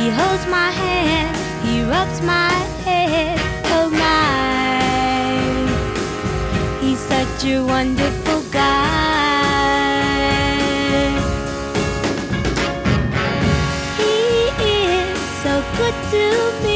He holds my hand, he rubs my head. Oh my, he's such a wonderful guy. He is so good to me.